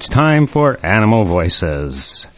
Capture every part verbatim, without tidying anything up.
It's time for Animal Voices.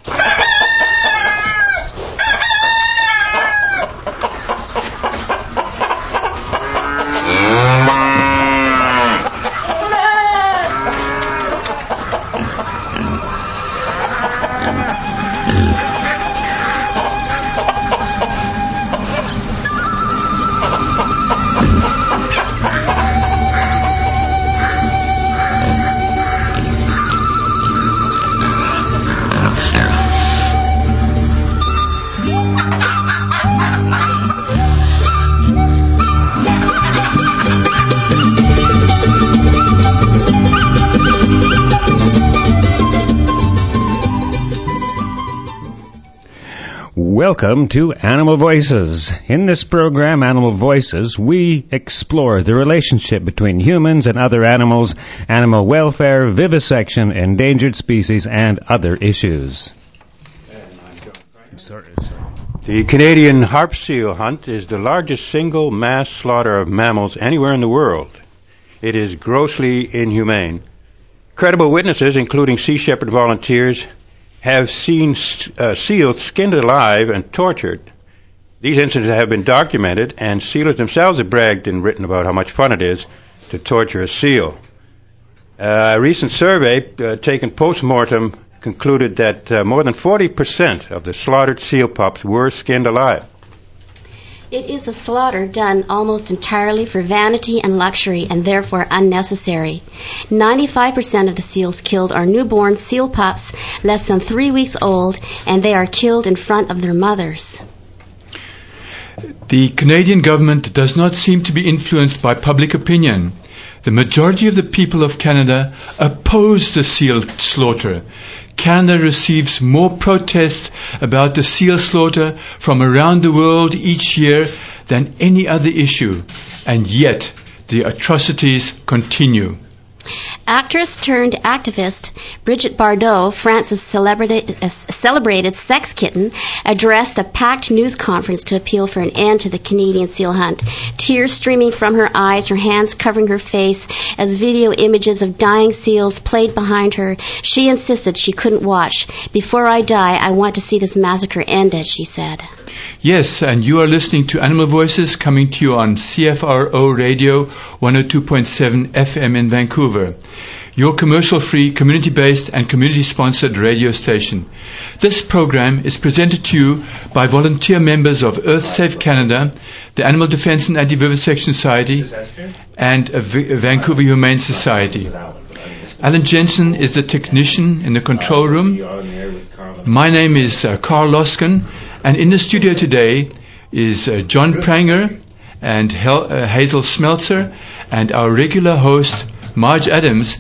Welcome to Animal Voices. In this program, Animal Voices, we explore the relationship between humans and other animals, animal welfare, vivisection, endangered species, and other issues. Sorry, sorry. The Canadian harp seal hunt is the largest single mass slaughter of mammals anywhere in the world. It is grossly inhumane. Credible witnesses, including Sea Shepherd volunteers, have seen uh, seals skinned alive and tortured. These incidents have been documented, and sealers themselves have bragged and written about how much fun it is to torture a seal. Uh, a recent survey uh, taken post-mortem concluded that uh, more than forty percent of the slaughtered seal pups were skinned alive. It is a slaughter done almost entirely for vanity and luxury, and therefore unnecessary. ninety-five percent of the seals killed are newborn seal pups less than three weeks old, and they are killed in front of their mothers. The Canadian government does not seem to be influenced by public opinion. The majority of the people of Canada oppose the seal slaughter. Canada receives more protests about the seal slaughter from around the world each year than any other issue, and yet the atrocities continue. Actress turned activist Brigitte Bardot, France's celebrated, uh, celebrated sex kitten, addressed a packed news conference to appeal for an end to the Canadian seal hunt. Tears streaming from her eyes, her hands covering her face as video images of dying seals played behind her, she insisted she couldn't watch. "Before I die, I want to see this massacre ended," she said. Yes, and you are listening to Animal Voices, coming to you on C F R O Radio one oh two point seven F M in Vancouver, your commercial-free, community-based and community-sponsored radio station. This program is presented to you by volunteer members of EarthSafe Canada, the Animal Defense and Anti-Vivisection Society, and a v- a Vancouver Humane Society. Alan Jensen is the technician in the control room. My name is uh, Carl Loskin, and in the studio today is uh, John Pranger and Hel- uh, Hazel Smeltzer, and our regular host, Marge Adams,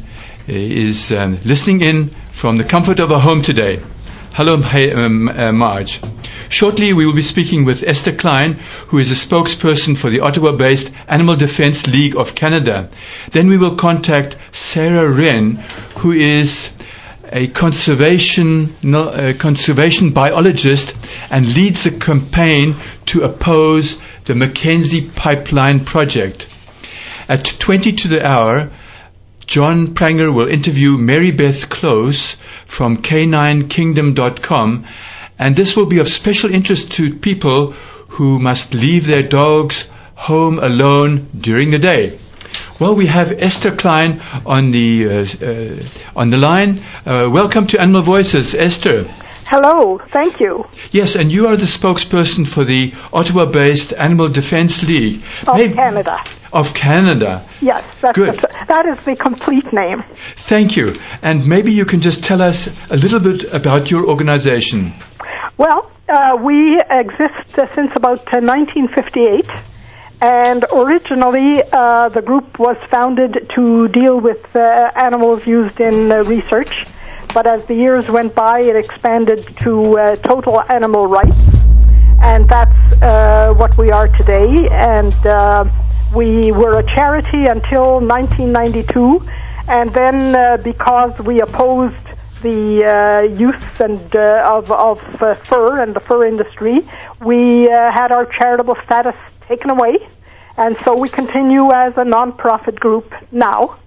is um, listening in from the comfort of her home today. Hello, hey, um, uh, Marge. Shortly, we will be speaking with Esther Klein, who is a spokesperson for the Ottawa-based Animal Defense League of Canada. Then we will contact Sarah Wren, who is a conservation no, uh, conservation biologist and leads the campaign to oppose the Mackenzie Pipeline project. At twenty to the hour, John Pranger will interview Mary Beth Close from canine kingdom dot com, and this will be of special interest to people who must leave their dogs home alone during the day. Well, we have Esther Klein on the uh, uh, on the line. Uh, welcome to Animal Voices, Esther. Hello, thank you. Yes, and you are the spokesperson for the Ottawa-based Animal Defense League. Of Maybe, Canada. Of Canada. Yes, that's Good. The, that is the complete name. Thank you. And maybe you can just tell us a little bit about your organization. Well, uh, we exist uh, since about uh, nineteen fifty-eight. And originally, uh, the group was founded to deal with uh, animals used in uh, research. But as the years went by, it expanded to uh, total animal rights. And that's uh, what we are today. And uh, we were a charity until nineteen ninety-two. And then uh, because we opposed the uh, use and uh, of, of uh, fur and the fur industry, we uh, had our charitable status taken away, and so we continue as a non-profit group now.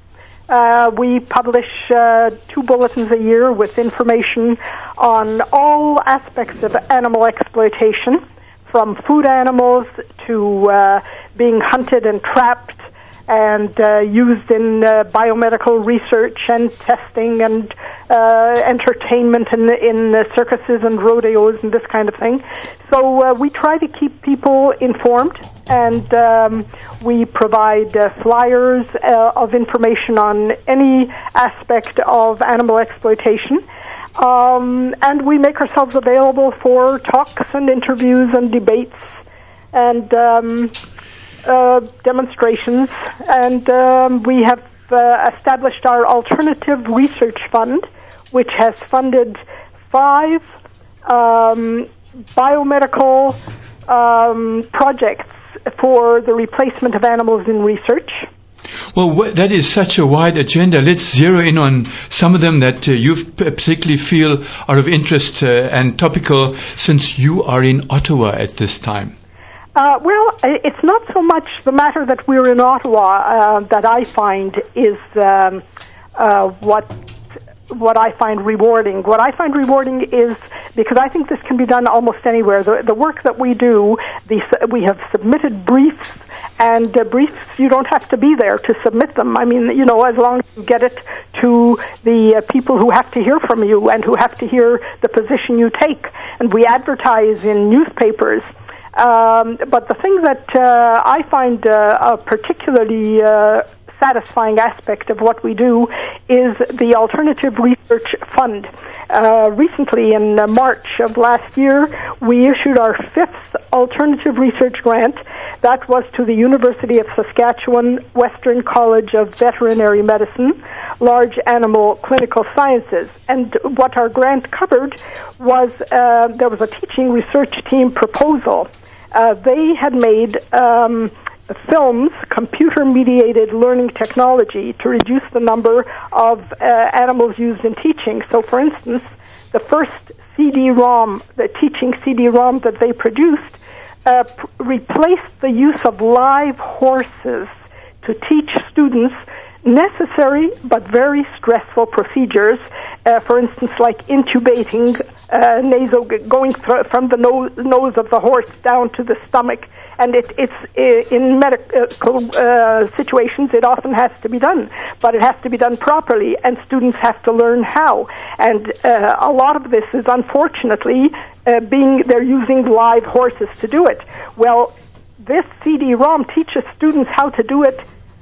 Uh, we publish uh, two bulletins a year with information on all aspects of animal exploitation, from food animals to uh, being hunted and trapped and uh, used in uh, biomedical research and testing and uh, entertainment in, in uh, circuses and rodeos and this kind of thing. So uh, we try to keep people informed, and um, we provide uh, flyers uh, of information on any aspect of animal exploitation. Um, and we make ourselves available for talks and interviews and debates and um, uh, demonstrations. And um, we have uh, established our Alternative Research Fund, which has funded five um, biomedical um, projects for the replacement of animals in research. Well, wh- that is such a wide agenda. Let's zero in on some of them that uh, you p- particularly feel are of interest uh, and topical, since you are in Ottawa at this time. Uh, well, it's not so much the matter that we're in Ottawa uh, that I find is um, uh, what what I find rewarding. What I find rewarding is, because I think this can be done almost anywhere, the, the work that we do, the, we have submitted briefs, and uh, briefs, you don't have to be there to submit them. I mean, you know, as long as you get it to the uh, people who have to hear from you and who have to hear the position you take. And we advertise in newspapers. Um, but the thing that uh, I find uh, a particularly uh, satisfying aspect of what we do is the Alternative Research Fund. Uh, recently, in uh, March of last year, we issued our fifth Alternative Research Grant. That was to the University of Saskatchewan Western College of Veterinary Medicine, Large Animal Clinical Sciences. And what our grant covered was, uh, there was a teaching research team proposal. Uh, they had made um, films, computer-mediated learning technology, to reduce the number of uh, animals used in teaching. So, for instance, the first C D ROM, the teaching C D ROM that they produced, uh, p- replaced the use of live horses to teach students necessary but very stressful procedures, uh, for instance, like intubating, uh, nasal, going th- from the nose, nose of the horse down to the stomach. And it, it's uh, in medical uh, situations, it often has to be done, but it has to be done properly, and students have to learn how. And uh, a lot of this is, unfortunately, uh, being they're using live horses to do it. Well, this C D ROM teaches students how to do it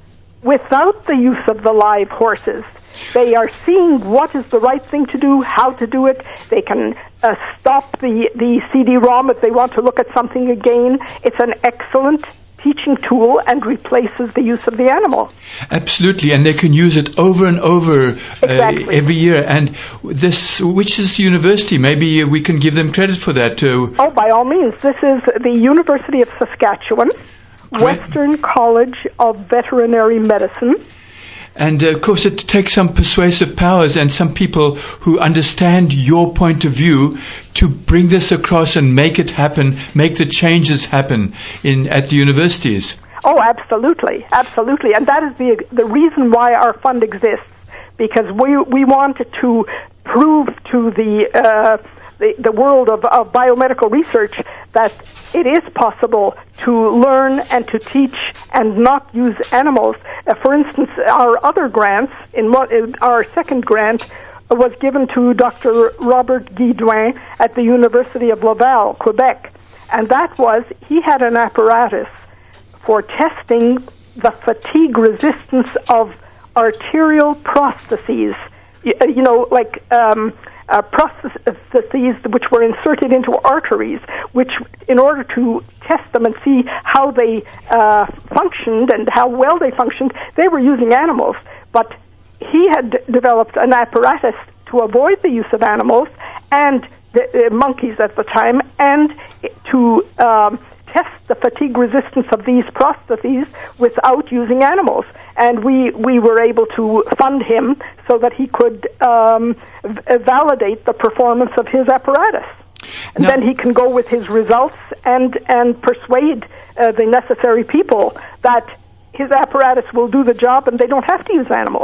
without the use of the live horses. They are seeing what is the right thing to do, how to do it. They can uh, stop the, the C D ROM if they want to look at something again. It's an excellent teaching tool and replaces the use of the animal. Absolutely, and they can use it over and over uh, exactly. every year. And this, which is university? Maybe we can give them credit for that too. Oh, by all means. This is the University of Saskatchewan, Great. Western College of Veterinary Medicine. And, uh, of course, it takes some persuasive powers and some people who understand your point of view to bring this across and make it happen, make the changes happen in at the universities. Oh, absolutely, absolutely. And that is the the reason why our fund exists, because we we want to prove to the uh, the, the world of, of biomedical research that it is possible to learn and to teach and not use animals. Uh, for instance, our other grants, in what, in our second grant, was given to Doctor Robert Guidouin at the University of Laval, Quebec. And that was, he had an apparatus for testing the fatigue resistance of arterial prostheses. You, you know, like um, uh, prostheses which were inserted into arteries, which, in order to test them and see how they uh, functioned and how well they functioned, they were using animals. But he had d- developed an apparatus to avoid the use of animals and the, uh, monkeys at the time, and to um, test the fatigue resistance of these prostheses without using animals. And we, we were able to fund him so that he could um, v- validate the performance of his apparatus. And now, then he can go with his results and, and persuade uh, the necessary people that his apparatus will do the job and they don't have to use animals.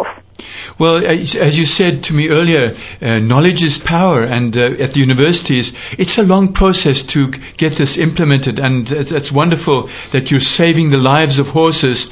Well, as you said to me earlier, uh, knowledge is power, and uh, at the universities, it's a long process to get this implemented, and it's, it's wonderful that you're saving the lives of horses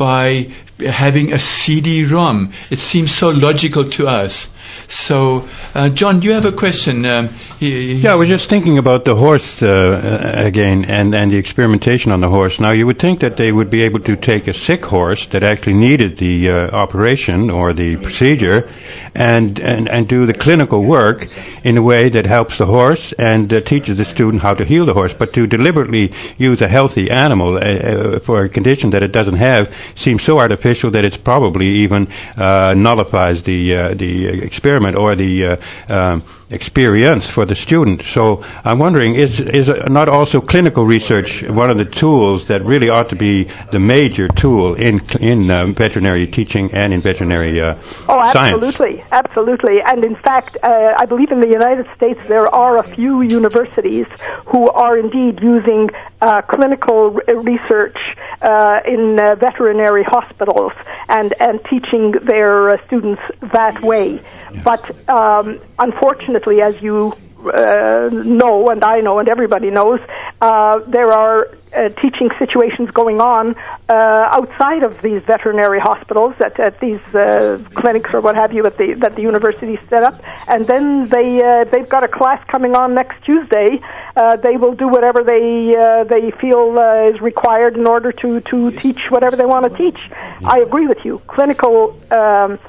by having a C D ROM. It seems so logical to us. So, uh, John, do you have a question? Um, he, yeah, we're just thinking about the horse uh, again, and, and the experimentation on the horse. Now, you would think that they would be able to take a sick horse that actually needed the uh, operation or the procedure and, and, and do the clinical work in a way that helps the horse and uh, teaches the student how to heal the horse. But to deliberately use a healthy animal uh, uh, for a condition that it doesn't have seems so artificial that it's probably even uh, nullifies the uh, the experiment or the uh, um, experience for the student. So I'm wondering, is is not also clinical research one of the tools that really ought to be the major tool in in uh, veterinary teaching and in veterinary uh, oh, absolutely, science? Absolutely. And in fact, uh, I believe in the United States there are a few universities who are indeed using uh, clinical r- research uh, in uh, veterinary hospitals and, and teaching their uh, students that way. Yeah. But um, unfortunately, as you uh, know, and I know, and everybody knows, uh, there are uh, teaching situations going on uh, outside of these veterinary hospitals, at, at these uh, clinics or what have you, at the, that the university set up. And then they uh, they've got a class coming on next Tuesday. Uh, they will do whatever they uh, they feel uh, is required in order to to teach whatever they want to teach. I agree with you. Clinical Um,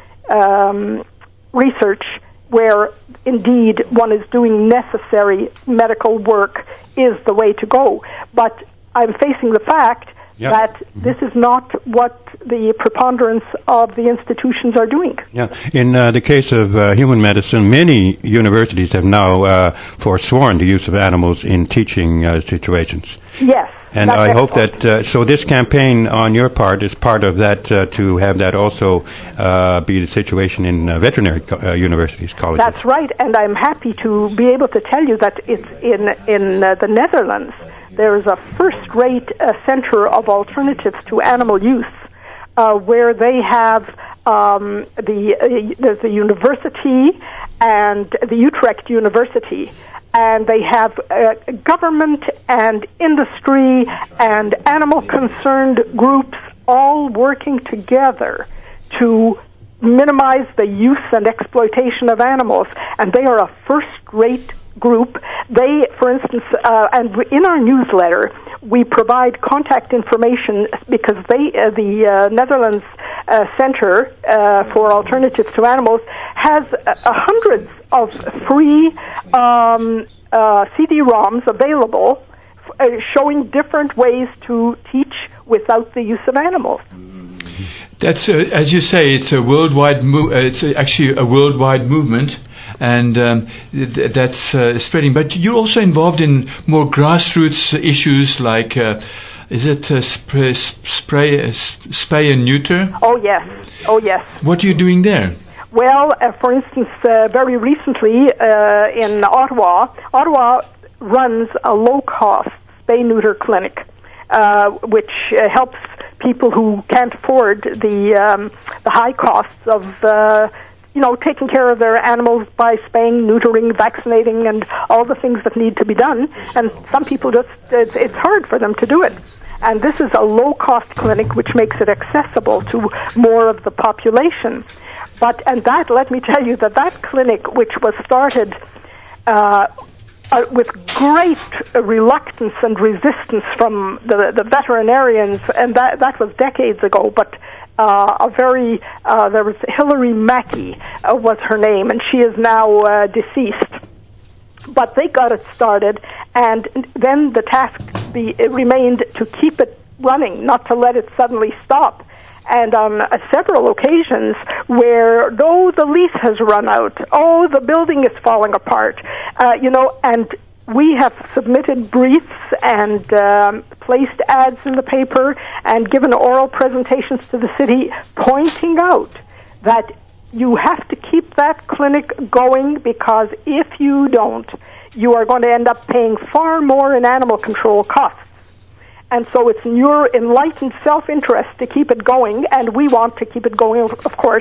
um, research where indeed one is doing necessary medical work is the way to go. But I'm facing the fact yep. that mm-hmm. this is not what the preponderance of the institutions are doing. Yeah. In uh, the case of uh, human medicine, many universities have now uh, forsworn the use of animals in teaching uh, situations. Yes. And I hope that, uh, so this campaign on your part is part of that, uh, to have that also uh, be the situation in uh, veterinary co- uh, universities, colleges. That's right, and I'm happy to be able to tell you that it's in, in uh, the Netherlands. There is a first-rate uh, center of alternatives to animal use uh, where they have um, the, uh, there's a university and the Utrecht University, and they have uh, government and industry and animal-concerned groups all working together to minimize the use and exploitation of animals. And they are a first-rate group. They, for instance, uh, and in our newsletter, we provide contact information because they, uh, the uh, Netherlands uh, Center uh, for Alternatives to Animals has uh, hundreds of free um, uh, C D ROMs available f- uh, showing different ways to teach without the use of animals. That's, uh, as you say, it's a worldwide mo- uh, it's actually a worldwide movement. And um, th- that's uh, spreading. But you're also involved in more grassroots issues like, uh, is it uh, spray, spray, uh, spay and neuter? Oh, yes. Oh, yes. What are you doing there? Well, uh, for instance, uh, very recently uh, in Ottawa, Ottawa runs a low-cost spay-neuter clinic, uh, which uh, helps people who can't afford the um, the high costs of uh, you know, taking care of their animals by spaying, neutering, vaccinating, and all the things that need to be done. And some people just, it's, it's hard for them to do it. And this is a low-cost clinic which makes it accessible to more of the population. But, and that, let me tell you, that that clinic, which was started uh, uh, with great uh, reluctance and resistance from the, the veterinarians, and that, that was decades ago, but Uh, a very, uh, there was Hilary Mackey uh, was her name, and she is now uh, deceased. But they got it started, and then the task be, it remained to keep it running, not to let it suddenly stop. And on uh, several occasions where, oh, the lease has run out, oh, the building is falling apart, uh, you know, and we have submitted briefs and um, placed ads in the paper and given oral presentations to the city pointing out that you have to keep that clinic going, because if you don't, you are going to end up paying far more in animal control costs. And so it's in your enlightened self-interest to keep it going, and we want to keep it going, of course,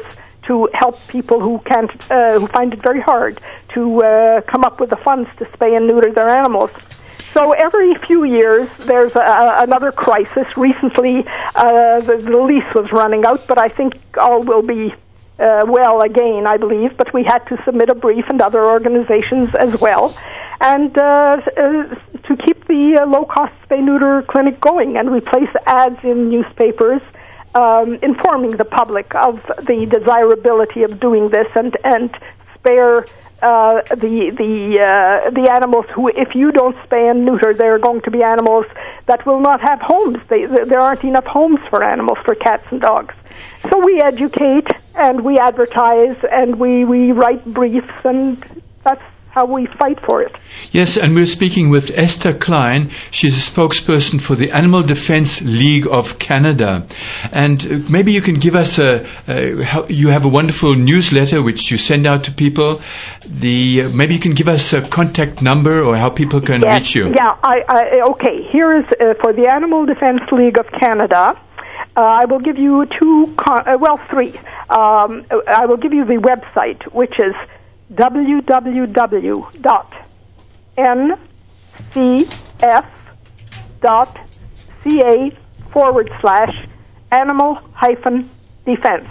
to help people who can't, uh, who find it very hard to uh, come up with the funds to spay and neuter their animals. So every few years, there's a, another crisis. Recently, uh, the, the lease was running out, but I think all will be uh, well again, I believe. But we had to submit a brief, and other organizations as well, and uh, uh, to keep the uh, low-cost spay-neuter clinic going. And we place ads in newspapers um, informing the public of the desirability of doing this, and, and spare Uh, the the uh, the animals who, if you don't spay and neuter, they're going to be animals that will not have homes. They, there aren't enough homes for animals, for cats and dogs. So we educate and we advertise and we, we write briefs, and that's how we fight for it. Yes, and we're speaking with Esther Klein. She's a spokesperson for the Animal Defense League of Canada. And uh, maybe you can give us a, uh, how, you have a wonderful newsletter which you send out to people. The uh, maybe you can give us a contact number or how people can yes, reach you. Yeah, I, I, okay. Here is uh, for the Animal Defense League of Canada. Uh, I will give you two, con- uh, well, three. Um, I will give you the website, which is w w w dot n c f dot c a forward slash animal hyphen defense.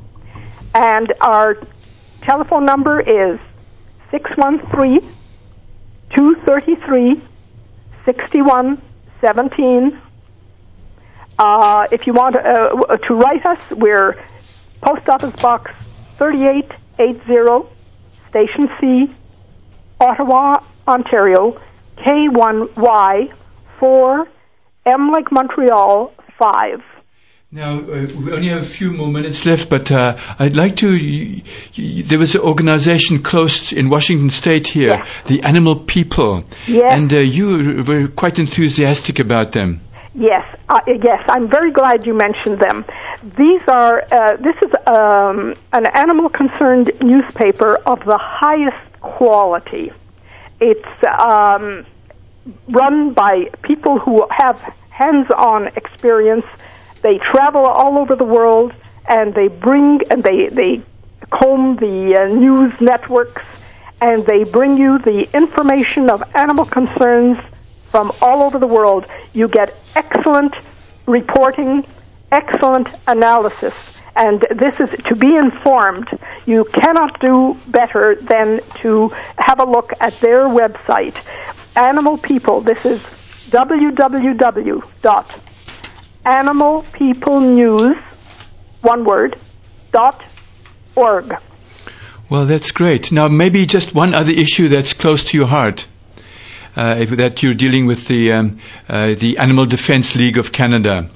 And our telephone number is six one three, two three three, six one one seven. Uh, if you want uh, to write us, we're Post Office Box thirty-eight eighty, Station C, Ottawa, Ontario, K one Y four, M like Montreal, five. Now, uh, we only have a few more minutes left, but uh, I'd like to... You, you, there was an organization close in Washington State here, yes. the Animal People. Yes. And uh, you were quite enthusiastic about them. Yes, uh, yes, I'm very glad you mentioned them. These are, uh, this is um, an animal-concerned newspaper of the highest quality. It's um, run by people who have hands-on experience. They travel all over the world, and they bring, and they, they comb the uh, news networks, and they bring you the information of animal concerns from all over the world. You get excellent reporting, excellent analysis, and this is to be informed. You cannot do better than to have a look at their website, Animal People. This is w w w dot animal people news, one word, dot org. Well, that's great. Now, maybe just one other issue that's close to your heart. Uh, that you're dealing with the um, uh, the Animal Defense League of Canada.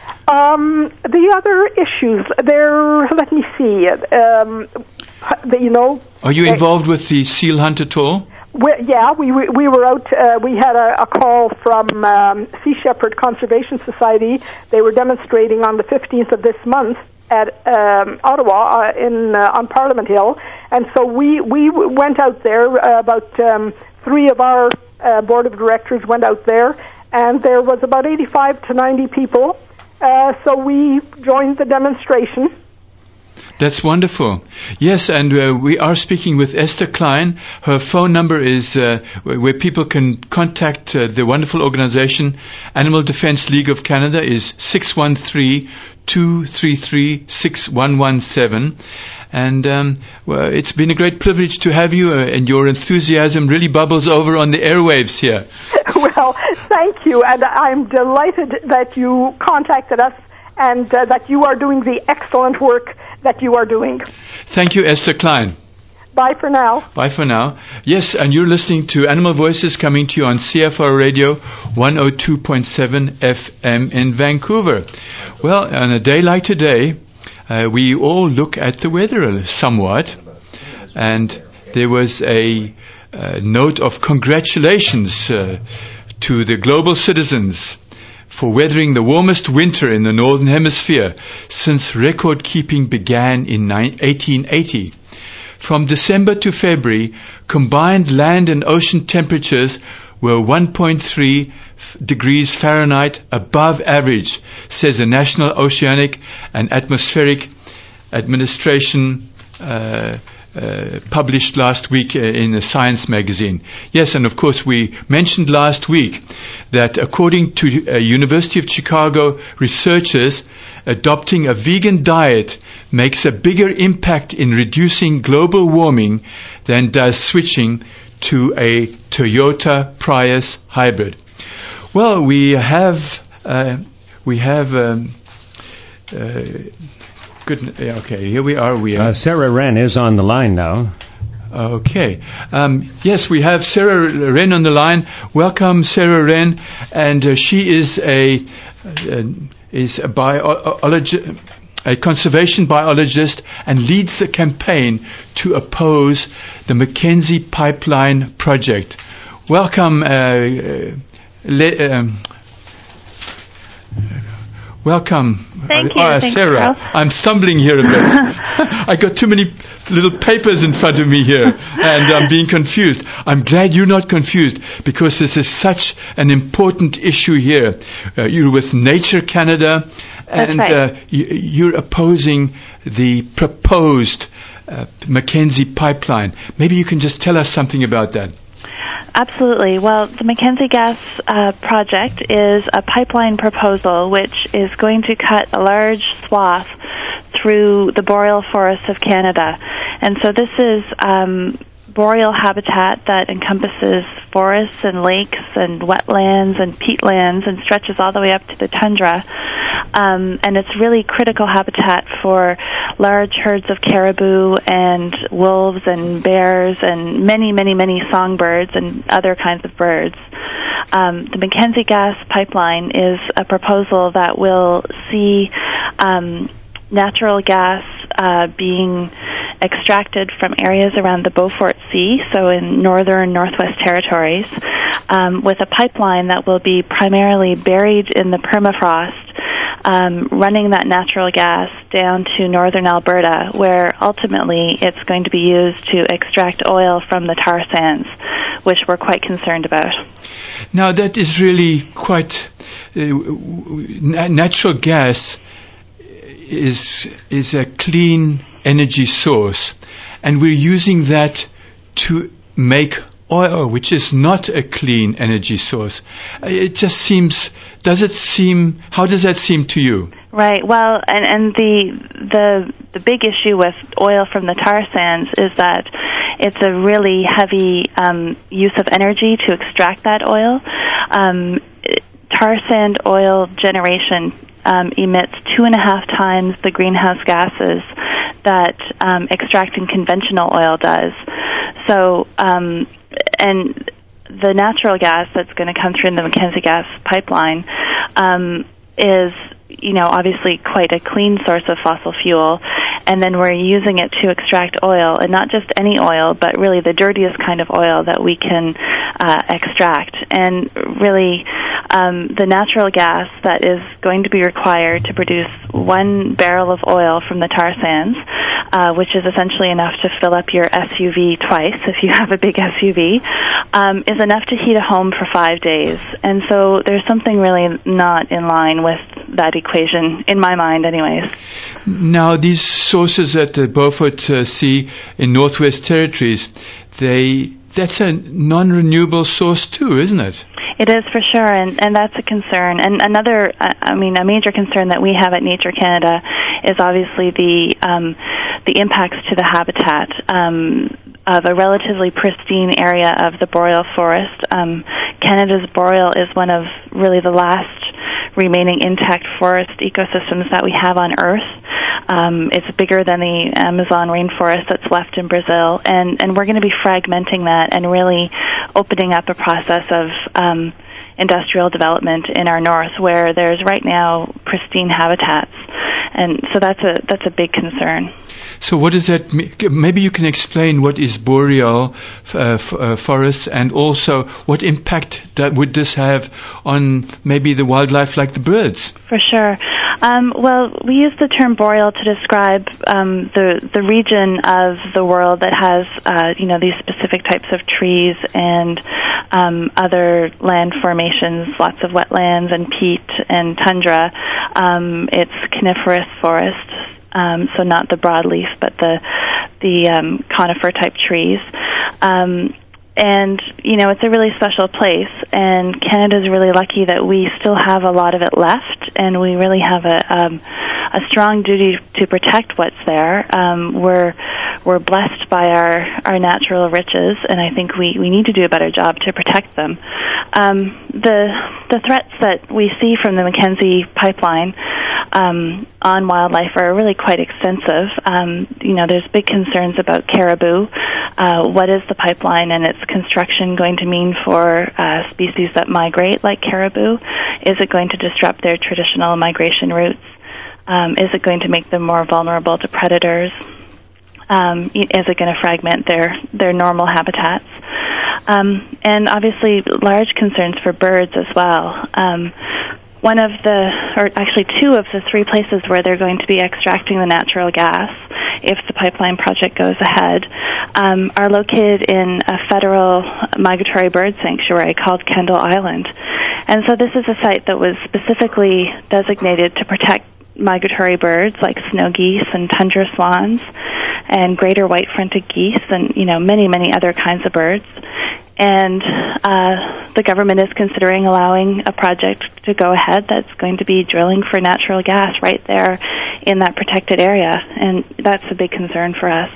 Um, the other issues, there. Let me see. Um, the, you know. Are you uh, involved with the seal hunt at all? We, yeah, we we were out. Uh, we had a, a call from um, Sea Shepherd Conservation Society. They were demonstrating on the fifteenth of this month at um, Ottawa uh, in uh, on Parliament Hill, and so we we went out there. Uh, about um, three of our Uh, board of directors went out there, and there was about eighty-five to ninety people. Uh, so we joined the demonstration. That's wonderful. Yes, and uh, we are speaking with Esther Klein. Her phone number is uh, where people can contact uh, the wonderful organization Animal Defense League of Canada is six one three, two three three, six one one seven. And um, well, it's been a great privilege to have you, uh, and your enthusiasm really bubbles over on the airwaves here. Well, thank you, and I'm delighted that you contacted us and uh, that you are doing the excellent work that you are doing. Thank you, Esther Klein. Bye for now. Bye for now. Yes, and you're listening to Animal Voices coming to you on C F R Radio one oh two point seven F M in Vancouver. Well, on a day like today, Uh, we all look at the weather somewhat, and there was a uh, note of congratulations uh, to the global citizens for weathering the warmest winter in the Northern Hemisphere since record keeping began in eighteen eighty. From December to February, combined land and ocean temperatures were one point three degrees Fahrenheit above average, says the National Oceanic and Atmospheric administration uh, uh, published last week in the Science magazine. Yes, and of course we mentioned last week that according to uh, University of Chicago researchers, adopting a vegan diet makes a bigger impact in reducing global warming than does switching to a Toyota Prius hybrid. Well, we have uh, we have um, uh, good. Okay, here we are. We are. Uh, Sarah Wren is on the line now. Okay. Um, yes, we have Sarah Wren on the line. Welcome, Sarah Wren, and uh, she is a uh, is a biologist. A conservation biologist, and leads the campaign to oppose the Mackenzie Pipeline project. Welcome, uh, le- um, welcome, Thank you, uh, Thanks, Sarah. Carl. I'm stumbling here a bit. I got too many little papers in front of me here, and I'm being confused. I'm glad you're not confused, because this is such an important issue here. Uh, you're with Nature Canada. And right. uh, you're opposing the proposed uh, Mackenzie pipeline. Maybe you can just tell us something about that. Absolutely. Well, the Mackenzie Gas uh, project is a pipeline proposal which is going to cut a large swath through the boreal forests of Canada. And so this is um, boreal habitat that encompasses forests and lakes and wetlands and peatlands and stretches all the way up to the tundra. Um, and it's really critical habitat for large herds of caribou and wolves and bears and many, many, many songbirds and other kinds of birds. Um, the Mackenzie Gas Pipeline is a proposal that will see um, natural gas uh, being extracted from areas around the Beaufort Sea, so in northern Northwest Territories, um, with a pipeline that will be primarily buried in the permafrost, um, running that natural gas down to northern Alberta, where ultimately it's going to be used to extract oil from the tar sands, which we're quite concerned about. Now, that is really quite... Uh, natural gas is is a clean energy source, and we're using that to make oil, which is not a clean energy source. It just seems, does it seem, how does that seem to you? Right. Well, and, and the the the big issue with oil from the tar sands is that it's a really heavy um, use of energy to extract that oil. Um, tar sand oil generation Um, emits two and a half times the greenhouse gases that um, extracting conventional oil does. So, um, and the natural gas that's going to come through in the Mackenzie Gas Pipeline um, is, you know, obviously quite a clean source of fossil fuel, and then we're using it to extract oil, and not just any oil, but really the dirtiest kind of oil that we can uh, extract. And really, um, the natural gas that is going to be required to produce one barrel of oil from the tar sands, uh, which is essentially enough to fill up your S U V twice if you have a big S U V, um, is enough to heat a home for five days. And so there's something really not in line with that equation, in my mind anyways. Now, these sources at the Beaufort uh, Sea in Northwest Territories, they that's a non-renewable source too, isn't it? It is for sure, and, and that's a concern. And another, I mean, a major concern that we have at Nature Canada is obviously the um, the impacts to the habitat um, of a relatively pristine area of the boreal forest. Um, Canada's boreal is one of really the last remaining intact forest ecosystems that we have on Earth. Um, it's bigger than the Amazon rainforest that's left in Brazil, and, and we're going to be fragmenting that and really opening up a process of um, industrial development in our north, where there's right now pristine habitats, and so that's a that's a big concern. So what does that mean? Maybe you can explain what is boreal uh, f- uh, forests, and also what impact that would this have on maybe the wildlife like the birds? For sure. Um, well, we use the term boreal to describe um, the the region of the world that has, uh, you know, these specific types of trees and um, other land formations, lots of wetlands and peat and tundra. Um, it's coniferous forests, um, so not the broadleaf, but the the um, conifer-type trees. Um, and, you know, it's a really special place, and Canada's really lucky that we still have a lot of it left, and we really have a, um, a strong duty to protect what's there. Um, we're we're blessed by our, our natural riches, and I think we, we need to do a better job to protect them. Um, the the threats that we see from the Mackenzie pipeline um, on wildlife are really quite extensive. Um, you know, there's big concerns about caribou. Uh, what is the pipeline and its construction going to mean for uh, species that migrate, like caribou? Is it going to disrupt their traditional migration routes? Um, is it going to make them more vulnerable to predators? Um, is it going to fragment their, their normal habitats? Um, and obviously large concerns for birds as well. Um, one of the, or actually two of the three places where they're going to be extracting the natural gas, if the pipeline project goes ahead, um, are located in a federal migratory bird sanctuary called Kendall Island. And so this is a site that was specifically designated to protect migratory birds like snow geese and tundra swans and greater white-fronted geese and, you know, many, many other kinds of birds. And uh, the government is considering allowing a project to go ahead that's going to be drilling for natural gas right there in that protected area, and that's a big concern for us.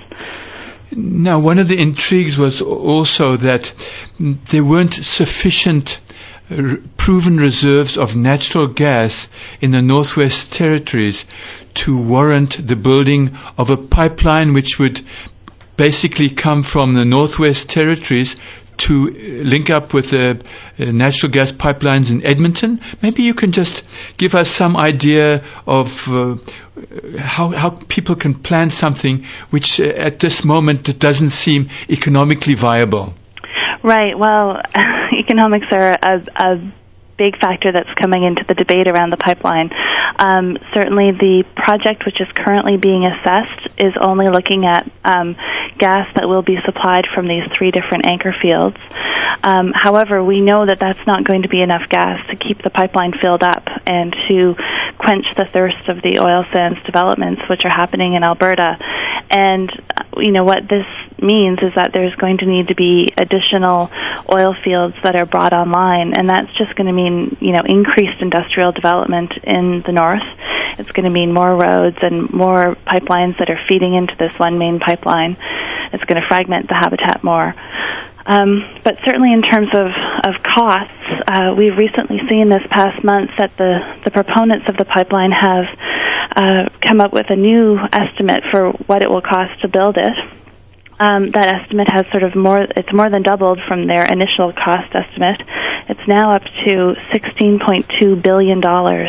Now, one of the intrigues was also that there weren't sufficient r- proven reserves of natural gas in the Northwest Territories to warrant the building of a pipeline which would basically come from the Northwest Territories to link up with the uh, natural gas pipelines in Edmonton. Maybe you can just give us some idea of uh, how how people can plan something which uh, at this moment doesn't seem economically viable. Right. Well, economics are a, a big factor that's coming into the debate around the pipeline. Um, certainly the project which is currently being assessed is only looking at um, gas that will be supplied from these three different anchor fields. Um, however, we know that that's not going to be enough gas to keep the pipeline filled up and to quench the thirst of the oil sands developments which are happening in Alberta. And, you know, what this means is that there's going to need to be additional oil fields that are brought online, and that's just going to mean, you know, increased industrial development in the north. It's going to mean more roads and more pipelines that are feeding into this one main pipeline. It's going to fragment the habitat more. Um, but certainly in terms of, of costs, uh, we've recently seen this past month that the, the proponents of the pipeline have uh, come up with a new estimate for what it will cost to build it. Um, that estimate has sort of more, it's more than doubled from their initial cost estimate. It's now up to sixteen point two billion dollars,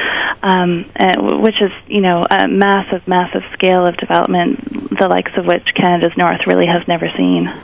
um, which is, you know, a massive, massive scale of development, the likes of which Canada's North really has never seen.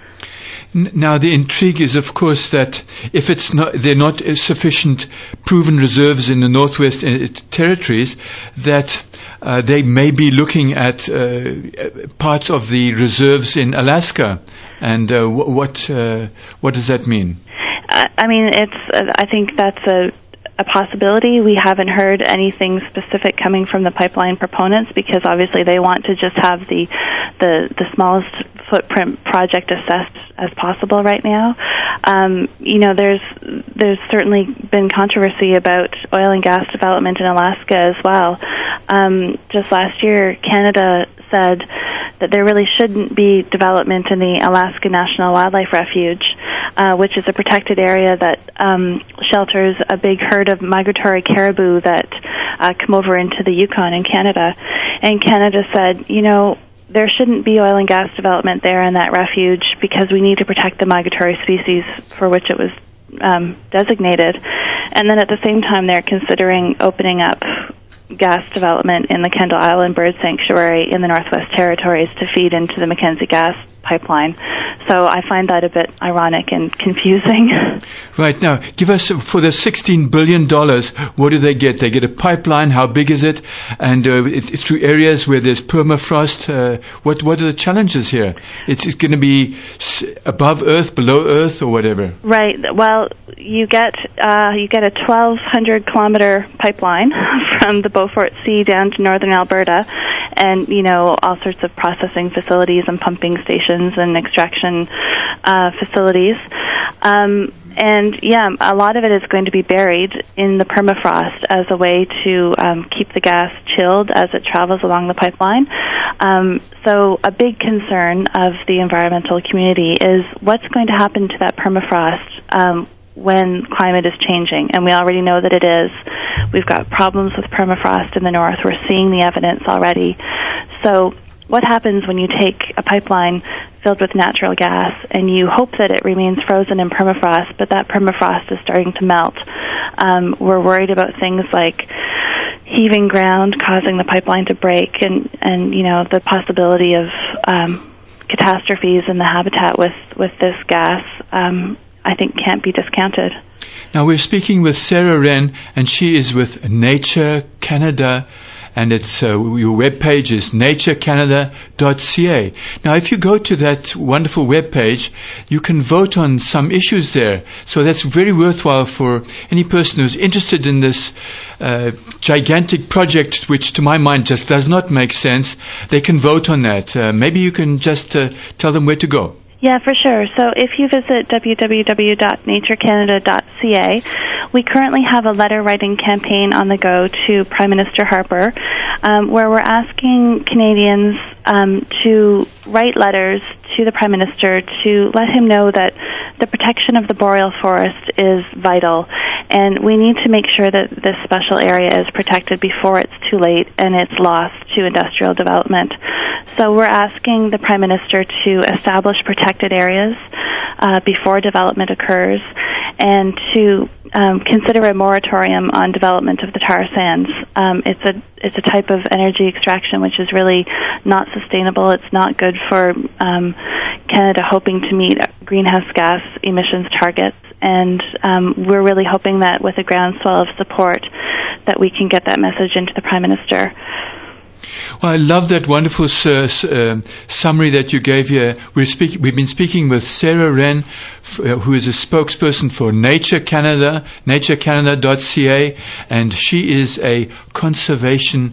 Now, the intrigue is, of course, that if it's not, there are not sufficient proven reserves in the Northwest Territories, that uh, they may be looking at uh, parts of the reserves in Alaska. And uh, what uh, what does that mean? I mean, it's. Uh, I think that's a. a possibility. We haven't heard anything specific coming from the pipeline proponents because obviously they want to just have the the, the smallest footprint project assessed as possible right now. Um, you know, there's there's certainly been controversy about oil and gas development in Alaska as well. Um, just last year, Canada said that there really shouldn't be development in the Alaska National Wildlife Refuge, uh, which is a protected area that um, shelters a big herd of migratory caribou that uh, come over into the Yukon in Canada. And Canada said, you know, there shouldn't be oil and gas development there in that refuge because we need to protect the migratory species for which it was um, designated. And then at the same time, they're considering opening up gas development in the Kendall Island Bird Sanctuary in the Northwest Territories to feed into the Mackenzie gas pipeline. So I find that a bit ironic and confusing. Right. Now, give us, for the sixteen billion dollars, what do they get? They get a pipeline. How big is it? And uh, it, it's through areas where there's permafrost. Uh, what what are the challenges here? It's, it's going to be above Earth, below Earth, or whatever? Right. Well, you get uh, you get a twelve hundred kilometer pipeline from the Beaufort Sea down to northern Alberta. and, you know, all sorts of processing facilities and pumping stations and extraction uh, facilities. Um, and, yeah, a lot of it is going to be buried in the permafrost as a way to um, keep the gas chilled as it travels along the pipeline. Um, so a big concern of the environmental community is what's going to happen to that permafrost um, when climate is changing, and we already know that it is. We've got problems with permafrost in the north. We're seeing the evidence already. So what happens when you take a pipeline filled with natural gas and you hope that it remains frozen in permafrost, but that permafrost is starting to melt? Um, we're worried about things like heaving ground causing the pipeline to break, and, and you know, the possibility of um, catastrophes in the habitat with, with this gas, um, I think can't be discounted. Now we're speaking with Sarah Wren, and she is with Nature Canada, and it's uh, your webpage is nature canada dot c a. Now if you go to that wonderful webpage, you can vote on some issues there. So that's very worthwhile for any person who's interested in this uh, gigantic project, which to my mind just does not make sense. They can vote on that. Uh, maybe you can just uh, tell them where to go. Yeah, for sure. So if you visit w w w dot nature canada dot c a, we currently have a letter writing campaign on the go to Prime Minister Harper, um, where we're asking Canadians um, to write letters to the Prime Minister to let him know that the protection of the boreal forest is vital, and we need to make sure that this special area is protected before it's too late and it's lost to industrial development. So we're asking the Prime Minister to establish protected areas uh, before development occurs, and to um, consider a moratorium on development of the tar sands. Um, it's a it's a type of energy extraction which is really not sustainable. It's not good for um, Canada hoping to meet greenhouse gas emissions targets, and um, we're really hoping that with a groundswell of support that we can get that message into the Prime Minister. Well, I love that wonderful uh, uh, summary that you gave here. We're speak- we've been speaking with Sarah Wren, f- uh, who is a spokesperson for Nature Canada, nature canada dot c a, and she is a conservation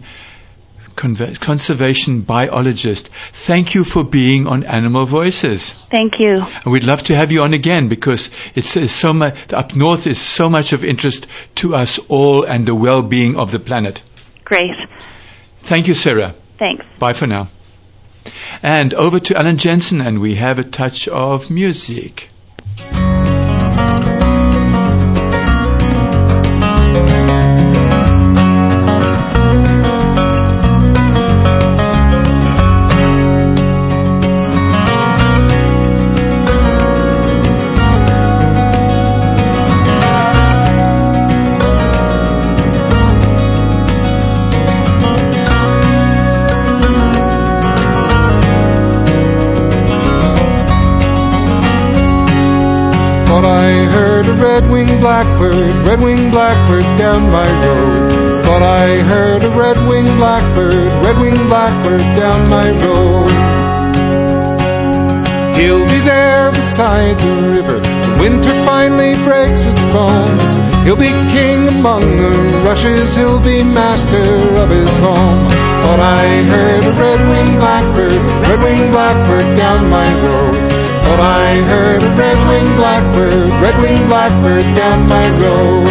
conver- conservation biologist. Thank you for being on Animal Voices. Thank you. And we'd love to have you on again, because it's, it's so much, up north is so much of interest to us all and the well-being of the planet. Great. Thank you, Sarah. Thanks. Bye for now. And over to Alan Jensen, and we have a touch of music. Red-winged blackbird, red-winged blackbird down my road. Thought I heard a red-winged blackbird, red-winged blackbird down my road. He'll be there beside the river when winter finally breaks its bones. He'll be king among the rushes, he'll be master of his home. Thought I heard a red-winged blackbird, red-winged blackbird down my road. Thought I heard a red-winged blackbird, red-winged blackbird down my road.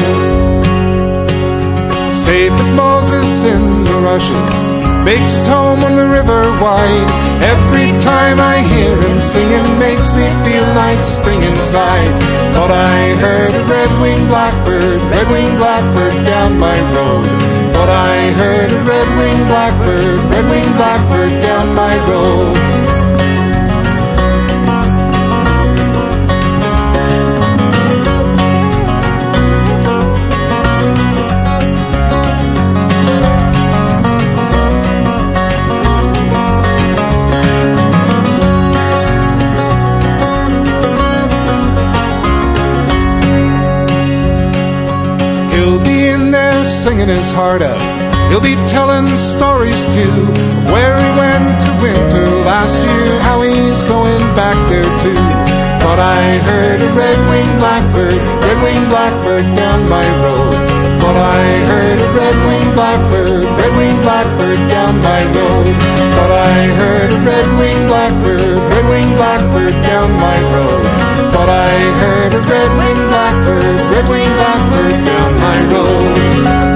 Safe as Moses in the rushes, makes his home on the river wide. Every time I hear him singing, makes me feel like spring inside. Thought I heard a red-winged blackbird, red-winged blackbird down my road. Thought I heard a red-winged blackbird, red-winged blackbird down my road. Singing his heart out, he'll be telling stories too, where he went to winter last year, how he's going back there too. Thought I heard a red-winged blackbird, red-winged blackbird down my road. Thought I heard a red-winged blackbird, red-winged blackbird down my road. Thought I heard a red-winged blackbird, red-winged blackbird down my road. Thought I heard a red-winged blackbird, red-winged blackbird down my road.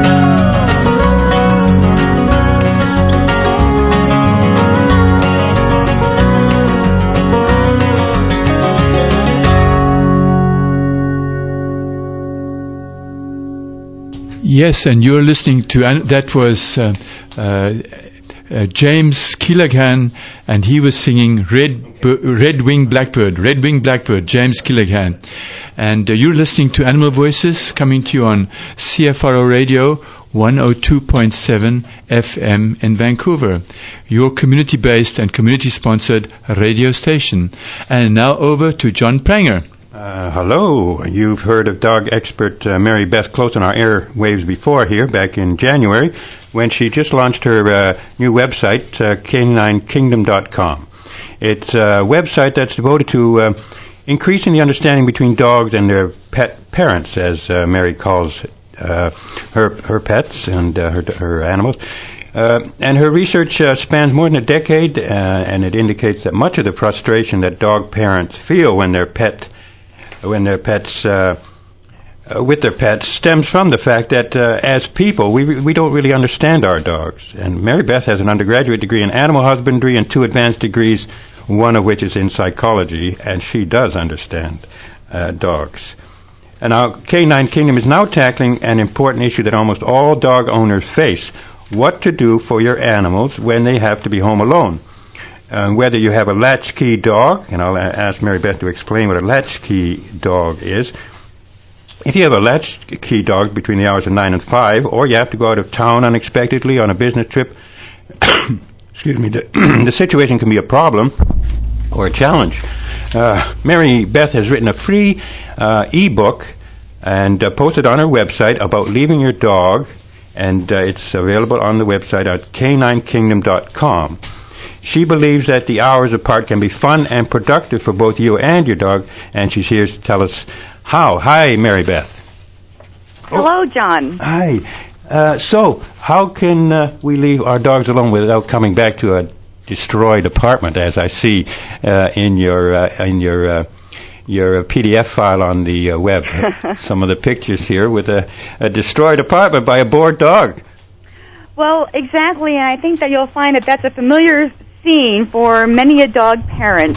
Yes, and you're listening to, and that was uh, uh, uh, James Keelaghan, and he was singing Red Red Wing Blackbird, Red Wing Blackbird, James Keelaghan. And uh, you're listening to Animal Voices, coming to you on C F R O Radio one oh two point seven F M in Vancouver, your community-based and community-sponsored radio station. And now over to John Pranger. Uh, hello. You've heard of dog expert uh, Mary Beth Close on our airwaves before here back in January when she just launched her uh, new website, uh, canine kingdom dot com. It's a website that's devoted to uh, increasing the understanding between dogs and their pet parents, as uh, Mary calls uh, her her pets and uh, her her animals. Uh, and her research uh, spans more than a decade, uh, and it indicates that much of the frustration that dog parents feel when their pet when their pets, uh, uh, with their pets, stems from the fact that uh, as people, we we don't really understand our dogs. And Mary Beth has an undergraduate degree in animal husbandry and two advanced degrees, one of which is in psychology, and she does understand uh, dogs. And now, Canine Kingdom is now tackling an important issue that almost all dog owners face: what to do for your animals when they have to be home alone. Uh, whether you have a latchkey dog, and I'll ask Mary Beth to explain what a latchkey dog is. If you have a latchkey dog between the hours of nine and five, or you have to go out of town unexpectedly on a business trip, excuse me, the, the situation can be a problem or a challenge. Uh, Mary Beth has written a free uh, e-book and uh, posted on her website about leaving your dog, and uh, it's available on the website at canine kingdom dot com. She believes that the hours apart can be fun and productive for both you and your dog, and she's here to tell us how. Hi, Mary Beth. Hello, John. Hi. Uh, so, how can uh, we leave our dogs alone without coming back to a destroyed apartment, as I see uh, in your uh, in your uh, your P D F file on the uh, web? Some of the pictures here with a, a destroyed apartment by a bored dog. Well, exactly, and I think that you'll find that that's a familiar scene for many a dog parent.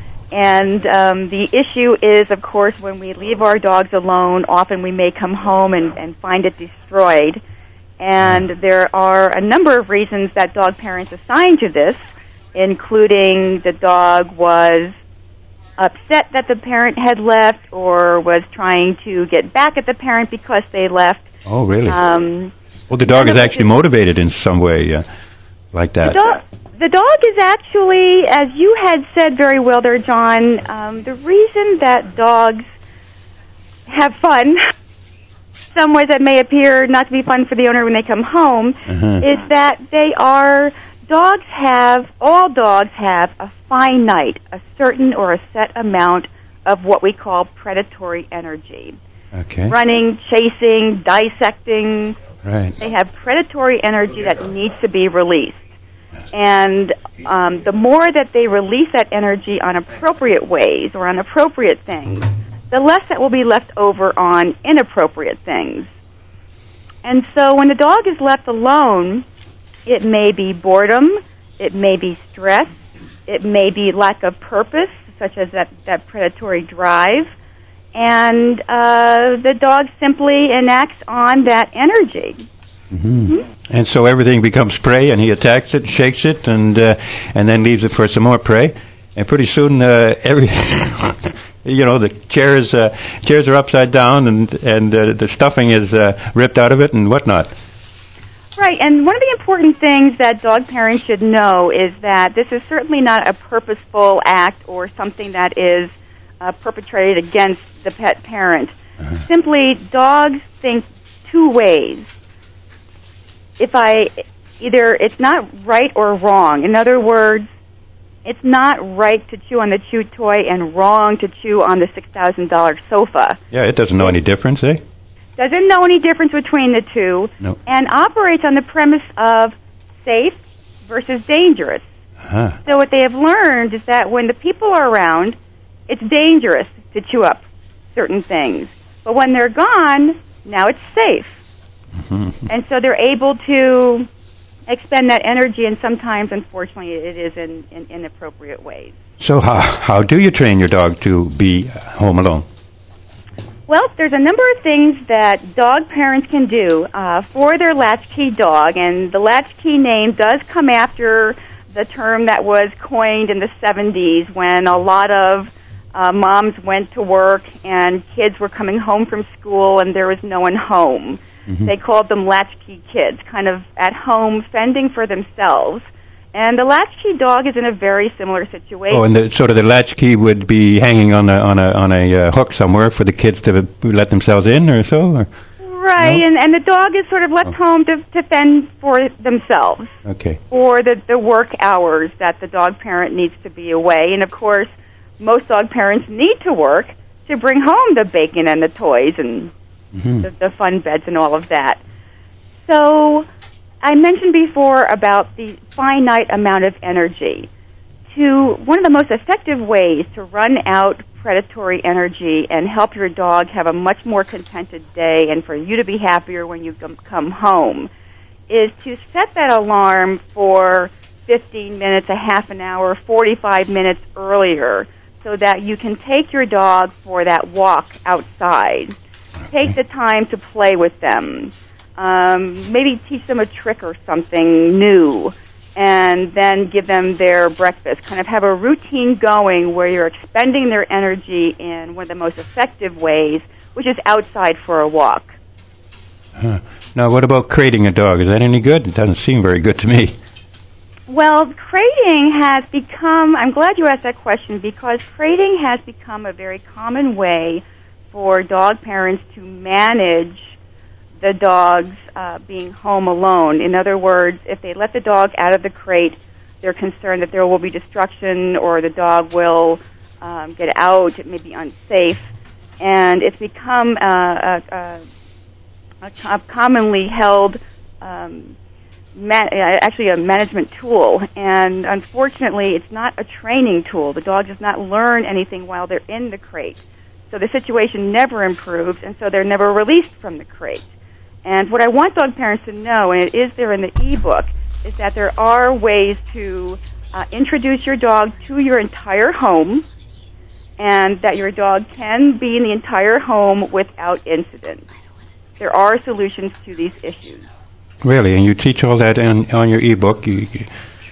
And um, the issue is, of course, when we leave our dogs alone, often we may come home and, and find it destroyed. And there are a number of reasons that dog parents assign to this, including the dog was upset that the parent had left or was trying to get back at the parent because they left. Oh, really? Um, well, the dog is actually motivated in some way uh, like that. The dog, the dog is actually, as you had said very well there, John, um, the reason that dogs have fun, some ways that may appear not to be fun for the owner when they come home, uh-huh. is that they are, dogs have, all dogs have a finite, a certain or a set amount of what we call predatory energy. Okay. Running, chasing, dissecting. Right. They have predatory energy that needs to be released. And um, the more that they release that energy on appropriate ways or on appropriate things, the less that will be left over on inappropriate things. And so when the dog is left alone, it may be boredom, it may be stress, it may be lack of purpose, such as that, that predatory drive, and uh, the dog simply enacts on that energy. Mm-hmm. Mm-hmm. And so everything becomes prey, and he attacks it, shakes it, and uh, and then leaves it for some more prey. And pretty soon, uh, every you know, the chairs uh, chairs are upside down, and and uh, the stuffing is uh, ripped out of it, and whatnot. Right, and one of the important things that dog parents should know is that this is certainly not a purposeful act or something that is uh, perpetrated against the pet parent. Uh-huh. Simply, dogs think two ways. If I, either it's not right or wrong. In other words, it's not right to chew on the chew toy and wrong to chew on the six thousand dollars sofa. Yeah, it doesn't know any difference, eh? doesn't know any difference between the two, Nope. and operates on the premise of safe versus dangerous. Uh-huh. So what they have learned is that when the people are around, it's dangerous to chew up certain things. But when they're gone, now it's safe. Mm-hmm. And so they're able to expend that energy, and sometimes, unfortunately, it is in, in inappropriate ways. So how how do you train your dog to be home alone? Well, there's a number of things that dog parents can do uh, for their latchkey dog, and the latchkey name does come after the term that was coined in the seventies when a lot of uh, moms went to work and kids were coming home from school and there was no one home. Mm-hmm. They called them latchkey kids, kind of at home fending for themselves. And the latchkey dog is in a very similar situation. Oh, and the, sort of the latchkey would be hanging on a on a on a uh, hook somewhere for the kids to let themselves in, or so. Or? Right, No? and and the dog is sort of left Oh. home to to fend for themselves, Okay. for the the work hours that the dog parent needs to be away. And of course, most dog parents need to work to bring home the bacon and the toys and Mm-hmm. the, the fun beds and all of that. So I mentioned before about the finite amount of energy. To one of the most effective ways to run out predatory energy and help your dog have a much more contented day and for you to be happier when you come home is to set that alarm for fifteen minutes, a half an hour, forty-five minutes earlier so that you can take your dog for that walk outside. Take the time to play with them. Um, maybe teach them a trick or something new, and then give them their breakfast. Kind of have a routine going where you're expending their energy in one of the most effective ways, which is outside for a walk. Huh. Now, what about crating a dog? Is that any good? It doesn't seem very good to me. Well, crating has become, I'm glad you asked that question, because crating has become a very common way for dog parents to manage the dog's uh, being home alone. In other words, if they let the dog out of the crate, they're concerned that there will be destruction or the dog will um, get out, it may be unsafe. And it's become uh, a, a, a commonly held, um, ma- actually a management tool. And unfortunately, it's not a training tool. The dog does not learn anything while they're in the crate. So the situation never improves, and so they're never released from the crate. And what I want dog parents to know, and it is there in the e-book, is that there are ways to uh, introduce your dog to your entire home, and that your dog can be in the entire home without incident. There are solutions to these issues. Really? And you teach all that in, on your e-book? You, you,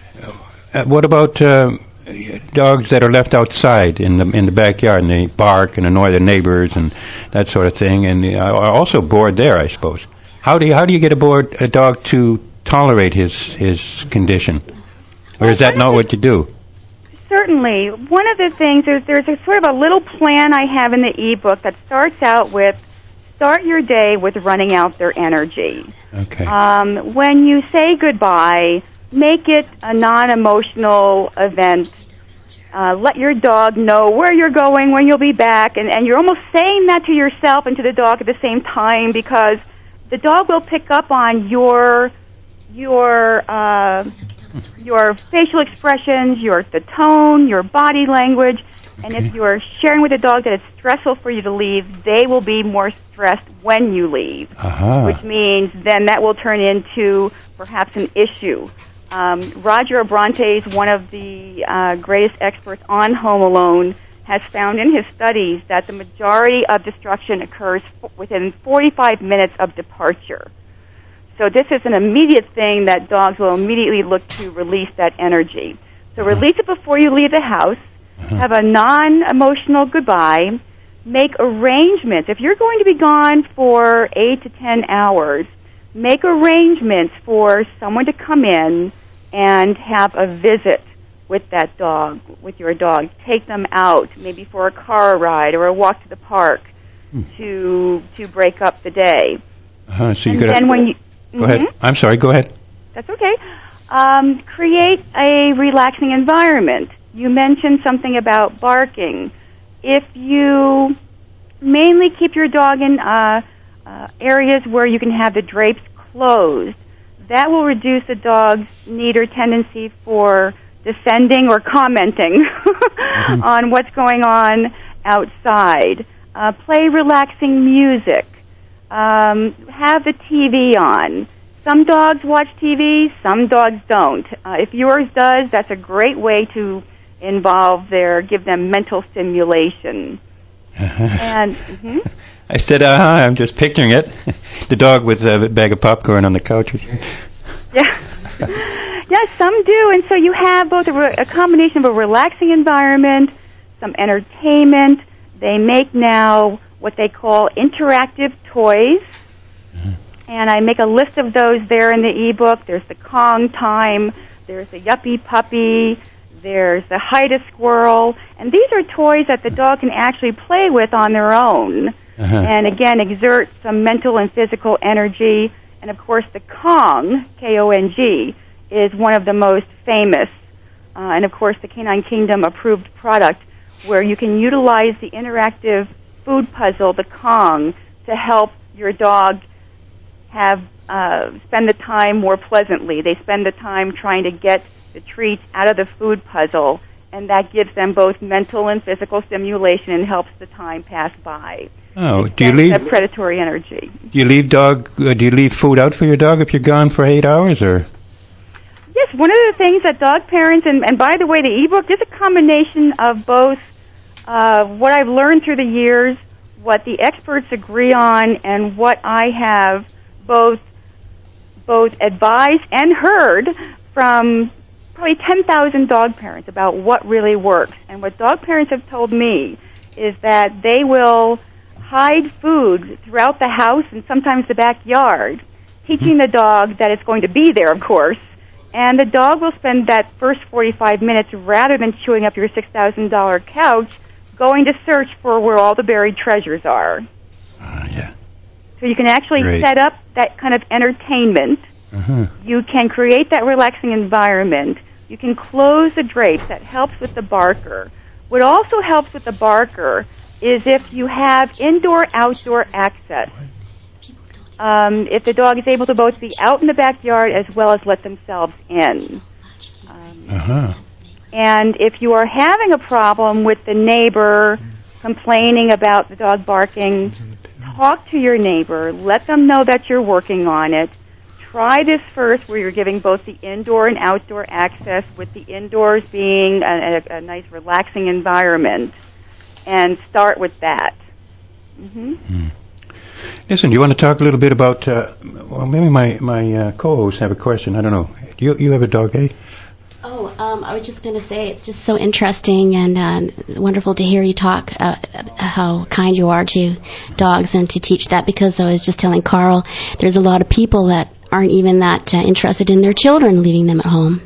uh, what about uh, dogs that are left outside in the in the backyard and they bark and annoy their neighbors and that sort of thing, and uh, are also bored there, I suppose? How do you how do you get a bored a dog to tolerate his his condition, or is that not what you do? Certainly. One of the things, there's, there's a sort of a little plan I have in the e-book that starts out with, start your day with running out their energy. Okay. Um, when you say goodbye, make it a non-emotional event. Uh, let your dog know where you're going, when you'll be back, and, and you're almost saying that to yourself and to the dog at the same time, because the dog will pick up on your your uh, your facial expressions, your the tone, your body language, and Okay. if you're sharing with the dog that it's stressful for you to leave, they will be more stressed when you leave, Aha. which means then that will turn into perhaps an issue. Um, Roger Abrantes, one of the uh, greatest experts on Home Alone, has found in his studies that the majority of destruction occurs f- within forty-five minutes of departure. So this is an immediate thing that dogs will immediately look to release that energy. So release it before you leave the house. Have a non-emotional goodbye. Make arrangements. If you're going to be gone for eight to ten hours, make arrangements for someone to come in and have a visit with that dog, with your dog. Take them out, maybe for a car ride or a walk to the park to to break up the day. Uh-huh. So you And gotta, then when you... go ahead. Mhm. I'm sorry. Go ahead. That's okay. Um, create a relaxing environment. You mentioned something about barking. If you mainly keep your dog in uh, uh, areas where you can have the drapes closed. That will reduce the dog's need or tendency for defending or commenting mm-hmm. on what's going on outside. Uh, play relaxing music. Um, have the T V on. Some dogs watch T V, some dogs don't. Uh, if yours does, that's a great way to involve their, give them mental stimulation. Uh-huh. And mm-hmm. I said, uh-huh, I'm just picturing it. The dog with a bag of popcorn on the couch. Yeah. Yes, some do. And so you have both a, re- a combination of a relaxing environment, some entertainment. They make now what they call interactive toys. Mm-hmm. And I make a list of those there in the ebook. There's the Kong Time. There's the Yuppie Puppy. There's the Hide a Squirrel. And these are toys that the dog can actually play with on their own. Uh-huh. And again, exert some mental and physical energy. And of course, the Kong, K O N G, is one of the most famous, uh, and of course, the Canine Kingdom approved product, where you can utilize the interactive food puzzle, the Kong, to help your dog have uh, spend the time more pleasantly. They spend the time trying to get the treats out of the food puzzle, and that gives them both mental and physical stimulation and helps the time pass by. Oh, do you leave predatory energy? Do you leave dog? Uh, do you leave food out for your dog if you're gone for eight hours, or? Yes, one of the things that dog parents, and, and by the way, the ebook is a combination of both uh, what I've learned through the years, what the experts agree on, and what I have both both advised and heard from probably ten thousand dog parents about what really works. And what dog parents have told me is that they will hide food throughout the house and sometimes the backyard, teaching the dog that it's going to be there, of course. And the dog will spend that first forty-five minutes, rather than chewing up your six thousand dollars couch, going to search for where all the buried treasures are. Uh, yeah. So you can actually Great. set up that kind of entertainment. Uh-huh. You can create that relaxing environment. You can close the drapes. That helps with the barker. What also helps with the barker is if you have indoor-outdoor access. Um, if the dog is able to both be out in the backyard as well as let themselves in. Um, uh-huh. And if you are having a problem with the neighbor complaining about the dog barking, talk to your neighbor. Let them know that you're working on it. Try this first, where you're giving both the indoor and outdoor access, with the indoors being a, a, a nice relaxing environment, and start with that. Mm-hmm. Mm. Listen, do you want to talk a little bit about, uh, well, maybe my, my uh, co-hosts have a question. I don't know. Do you, you have a dog, eh? Oh, um, I was just going to say it's just so interesting and uh, wonderful to hear you talk uh, how kind you are to dogs and to teach that, because I was just telling Carl there's a lot of people that aren't even that uh, interested in their children leaving them at home.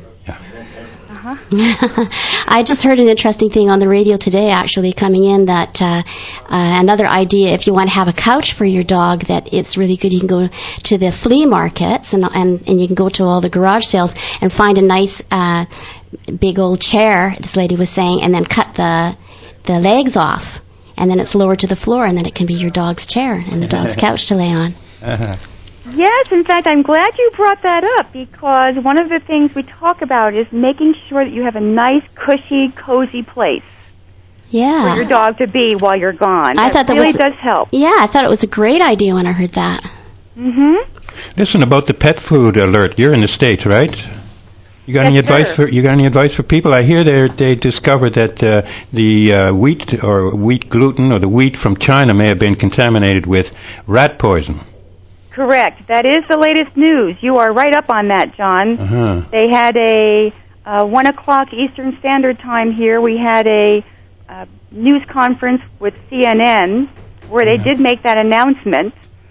Uh-huh. I just heard an interesting thing on the radio today, actually, coming in, that uh, uh, another idea, if you want to have a couch for your dog, that it's really good. You can go to the flea markets and and, and you can go to all the garage sales and find a nice uh, big old chair, this lady was saying, and then cut the the legs off, and then it's lowered to the floor, and then it can be your dog's chair and the dog's couch to lay on. Uh-huh. Yes, in fact, I'm glad you brought that up, because one of the things we talk about is making sure that you have a nice, cushy, cozy place yeah. for your dog to be while you're gone. I that thought that really was, does help. Yeah, I thought it was a great idea when I heard that. Mm-hmm. Listen, about the pet food alert, you're in the States, right? You got yes, any advice sir. for you got any advice for people? I hear they they discovered that uh, the uh, wheat or wheat gluten or the wheat from China may have been contaminated with rat poison. Correct. That is the latest news. You are right up on that, John. Uh-huh. They had a uh, one o'clock Eastern Standard Time here. We had a uh, news conference with C N N where they did make that announcement.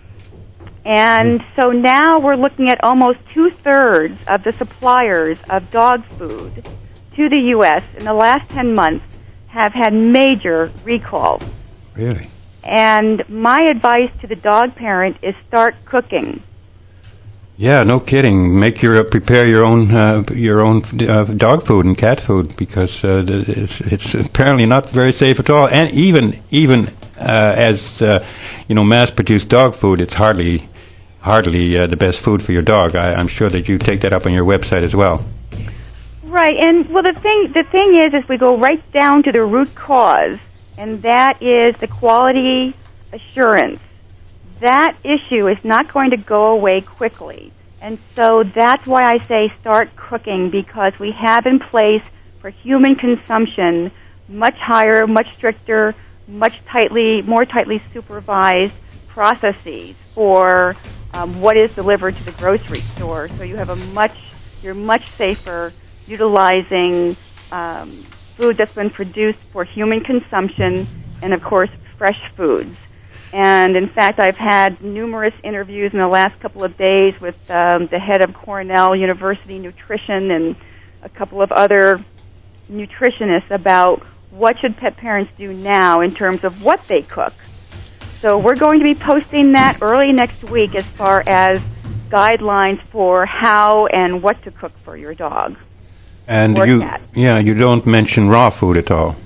And so now we're looking at almost two-thirds of the suppliers of dog food to the U S in the last ten months have had major recalls. Really? And my advice to the dog parent is start cooking. Yeah, no kidding. Make your uh, prepare your own uh, your own uh, dog food and cat food, because uh, it's, it's apparently not very safe at all. And even even uh, as uh, you know, mass-produced dog food, it's hardly hardly uh, the best food for your dog. I, I'm sure that you take that up on your website as well. Right, and well, the thing the thing is, is we go right down to the root cause, and that is the quality assurance. That issue is not going to go away quickly, and so that's why I say start cooking, because we have in place for human consumption much higher, much stricter, much tightly, more tightly supervised processes for um, what is delivered to the grocery store. So you have a much, you're much safer utilizing um, food that's been produced for human consumption, and of course fresh foods. And in fact, I've had numerous interviews in the last couple of days with um, the head of Cornell University Nutrition and a couple of other nutritionists about what should pet parents do now in terms of what they cook. So we're going to be posting that early next week as far as guidelines for how and what to cook for your dog. And you, yeah, you don't mention raw food at all.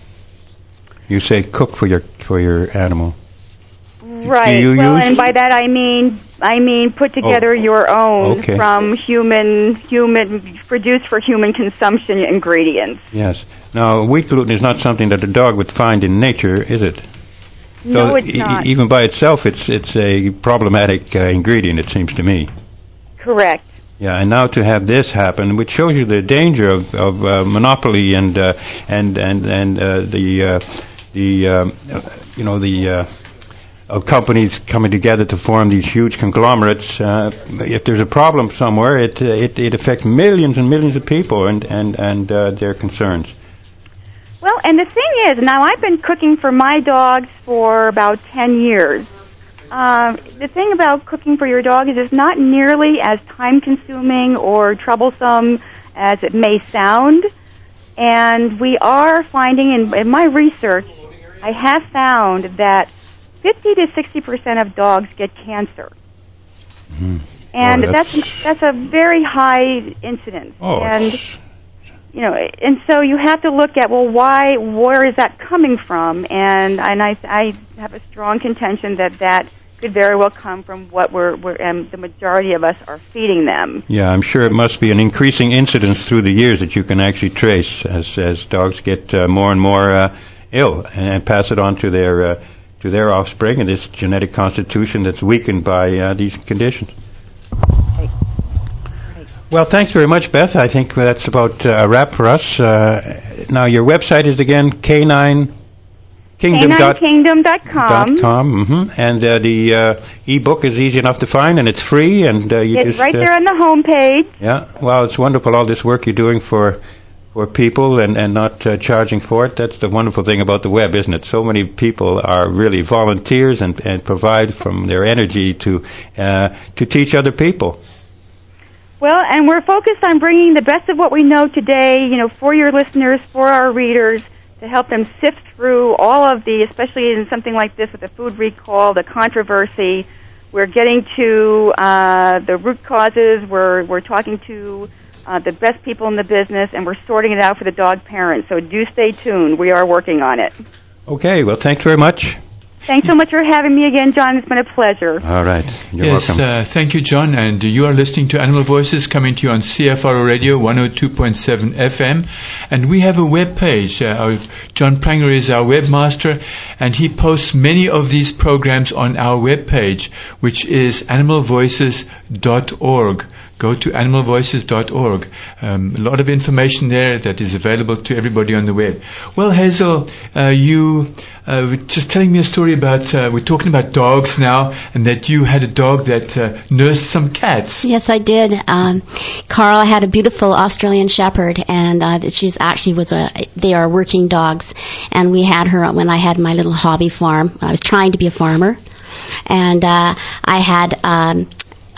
You say cook for your for your animal. Right. Do you well, use? And by that I mean I mean put together oh. your own okay. from human human produced for human consumption ingredients. Yes. Now, wheat gluten is not something that a dog would find in nature, is it? No, so it's not. E- even by itself, it's it's a problematic uh, ingredient, it seems to me. Correct. Yeah, and now to have this happen, which shows you the danger of, of uh, monopoly and uh, and and and uh, the uh, the um, uh, you know the uh, of companies coming together to form these huge conglomerates. Uh, if there's a problem somewhere, it, it it affects millions and millions of people and and and uh, their concerns. Well, and the thing is, now I've been cooking for my dogs for about ten years. Uh, the thing about cooking for your dog is it's not nearly as time-consuming or troublesome as it may sound. And we are finding, in, in my research, I have found that fifty to sixty percent of dogs get cancer. Mm-hmm. And oh, that's, that's that's a very high incidence. Oh, and you know, and so you have to look at, well, why, where is that coming from? And and I I have a strong contention that that could very well come from what we're, we're um, the majority of us are feeding them. Yeah, I'm sure it must be an increasing incidence through the years that you can actually trace as as dogs get uh, more and more uh, ill and pass it on to their uh, to their offspring, and this genetic constitution that's weakened by uh, these conditions. Right. Well, thanks very much, Beth. I think that's about uh, a wrap for us. Uh, now, your website is again K nine Kingdom. K nine Kingdom dot com. Dot com. Mm-hmm. And uh, the uh, e-book is easy enough to find, and it's free. And uh, you it's just right uh, there on the home page. Yeah. Well, it's wonderful all this work you're doing for for people and and not uh, charging for it. That's the wonderful thing about the web, isn't it? So many people are really volunteers and and provide from their energy to uh, to teach other people. Well, and we're focused on bringing the best of what we know today, you know, for your listeners, for our readers, to help them sift through all of the, especially in something like this with the food recall, the controversy. We're getting to uh, the root causes. We're we're talking to uh, the best people in the business, and we're sorting it out for the dog parents. So do stay tuned. We are working on it. Okay. Well, thanks very much. Thanks so much for having me again, John. It's been a pleasure. All right. You're yes, welcome. Uh, thank you, John. And you are listening to Animal Voices coming to you on C F R O Radio one oh two point seven F M. And we have a web page. Uh, our, John Pranger is our webmaster, and he posts many of these programs on our web page, which is animal voices dot org. Go to animal voices dot org. Um, a lot of information there that is available to everybody on the web. Well, Hazel, uh, you uh, were just telling me a story about, uh, we're talking about dogs now, and that you had a dog that uh, nursed some cats. Yes, I did. Um, Carl had a beautiful Australian Shepherd, and uh, she's actually was a, they are working dogs. And we had her when I had my little hobby farm. I was trying to be a farmer. And uh, I had... Um,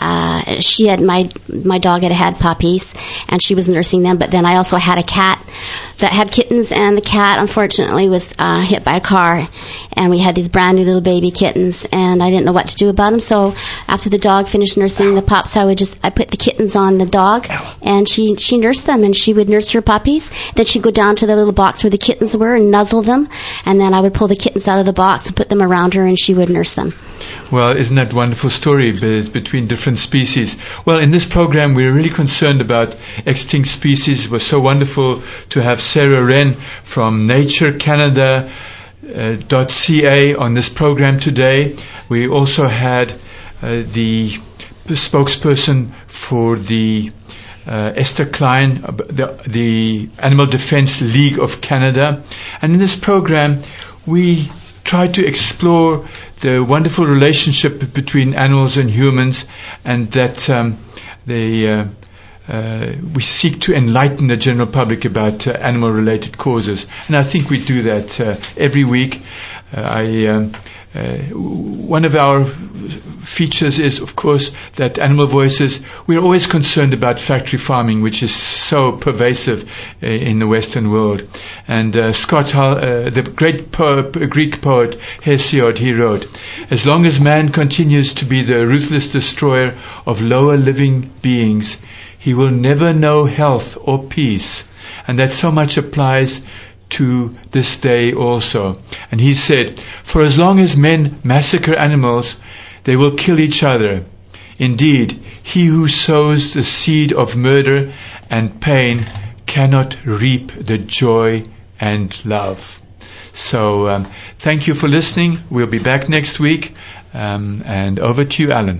uh, she had my my dog had had puppies, and she was nursing them. But then I also had a cat that had kittens, and the cat unfortunately was uh, hit by a car, and we had these brand new little baby kittens, and I didn't know what to do about them. So after the dog finished nursing the pups, I would just I put the kittens on the dog, and she she nursed them, and she would nurse her puppies. Then she'd go down to the little box where the kittens were and nuzzle them, and then I would pull the kittens out of the box and put them around her, and she would nurse them. Well, isn't that a wonderful story be- between different species? Well, in this program, we're really concerned about extinct species. It was so wonderful to have Sarah Wren from Nature Canada uh, .ca on this program today. We also had uh, the spokesperson for the uh, Esther Klein, the, the Animal Defense League of Canada. And in this program, we tried to explore the wonderful relationship between animals and humans, and that um, they, uh, uh, we seek to enlighten the general public about uh, animal-related causes. And I think we do that uh, every week. Uh, I, um, uh, one of our features is, of course, that Animal Voices, we're always concerned about factory farming, which is so pervasive uh, in the Western world. And uh, Scott, Hull, uh, the great po- Greek poet Hesiod, he wrote, "As long as man continues to be the ruthless destroyer of lower living beings, he will never know health or peace." And that so much applies to this day also. And he said, "For as long as men massacre animals, they will kill each other. Indeed, he who sows the seed of murder and pain cannot reap the joy and love." So um, thank you for listening. We'll be back next week. Um, and over to you, Alan.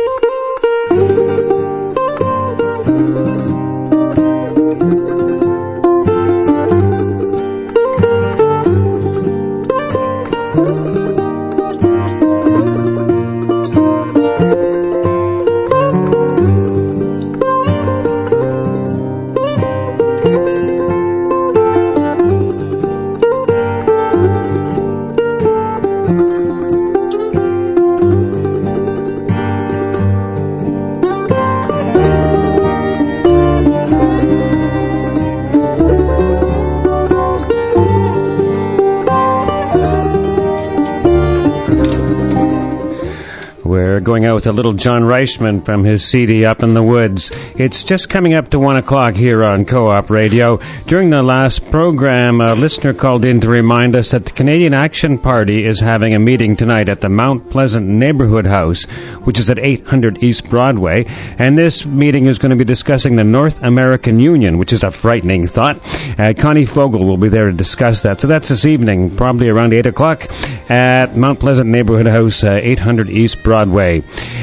Going out with a little John Reichman from his C D Up in the Woods. It's just coming up to one o'clock here on Co-op Radio. During the last program, a listener called in to remind us that the Canadian Action Party is having a meeting tonight at the Mount Pleasant Neighborhood House, which is at eight hundred East Broadway. And this meeting is going to be discussing the North American Union, which is a frightening thought. Uh, Connie Fogel will be there to discuss that. So that's this evening, probably around eight o'clock at Mount Pleasant Neighborhood House, uh, eight hundred East Broadway.